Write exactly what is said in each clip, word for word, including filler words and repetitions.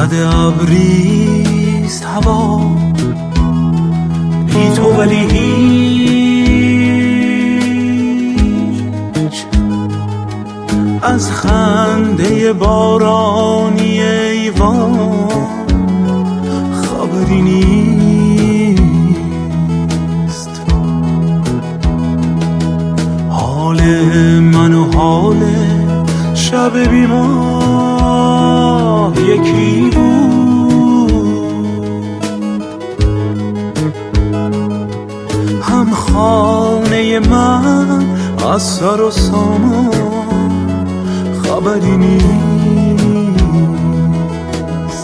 رد ابریست هوا بی تو، ولی هیچ از خنده بارانی ایوان خبری نیست. حال من و حال شب بیماه یکی بود، هم خانه من از سر و سامان خبری نیست.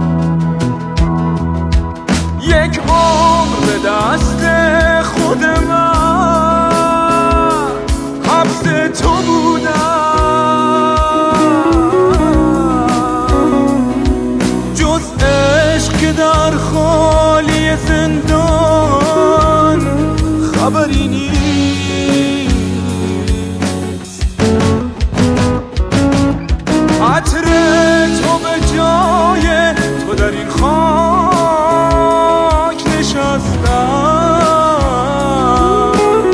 یک عمر به دست خود من حبس تو بودم، جز عشق که در خالی زندان خبری نیست. عطر تو به جای تو در این خاک نشستم،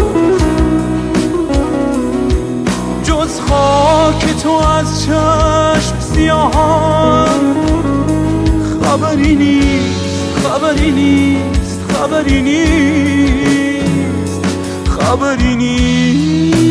جز خاک تو از چشم سیاهان خبری نیست، خبری نیست، خبری نیست، خبری نیست.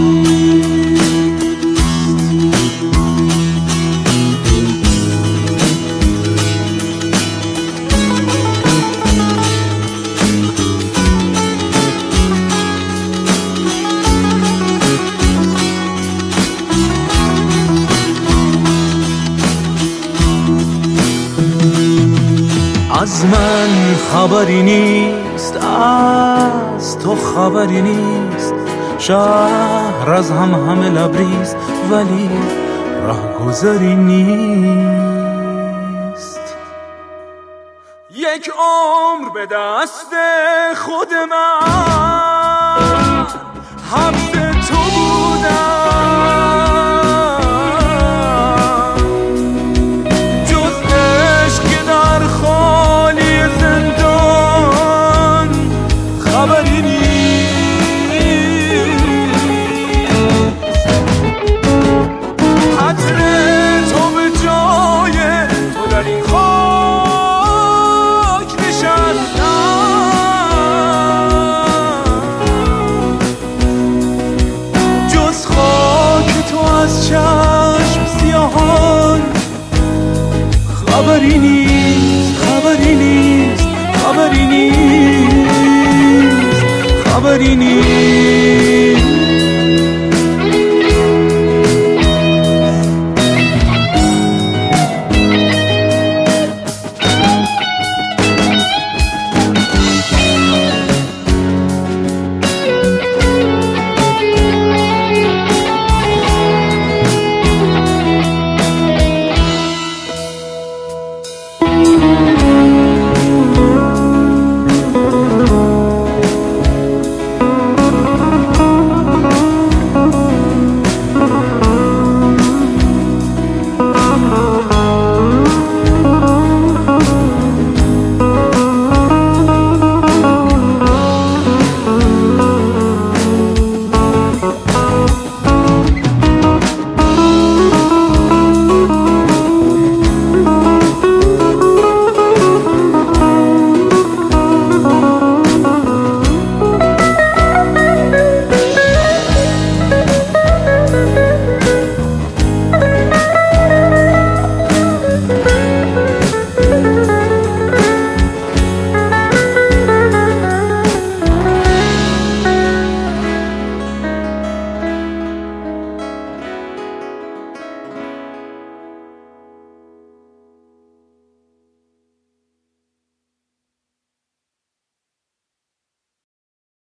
از من خبری نیست، از تو خبری نیست. شهر از هم همه لبریز، ولی راهگذری نیست. یک عمر به دست خود من حبس تو بودم،